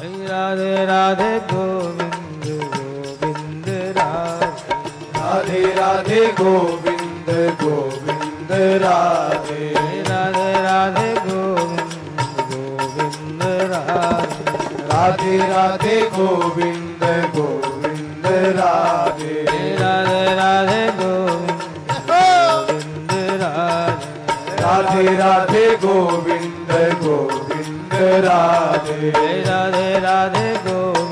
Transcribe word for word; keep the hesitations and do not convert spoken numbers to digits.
Radhe Radhe Govind Govind Radhe Radhe Radhe Govind Govind Radhe Radhe Radhe Govind Govind Radhe Radhe Radhe Govind Govind Radhe Radhe Radhe Govind Govind Radhe Radhe Radhe Govind Govind Radhe Radhe Radhe Govind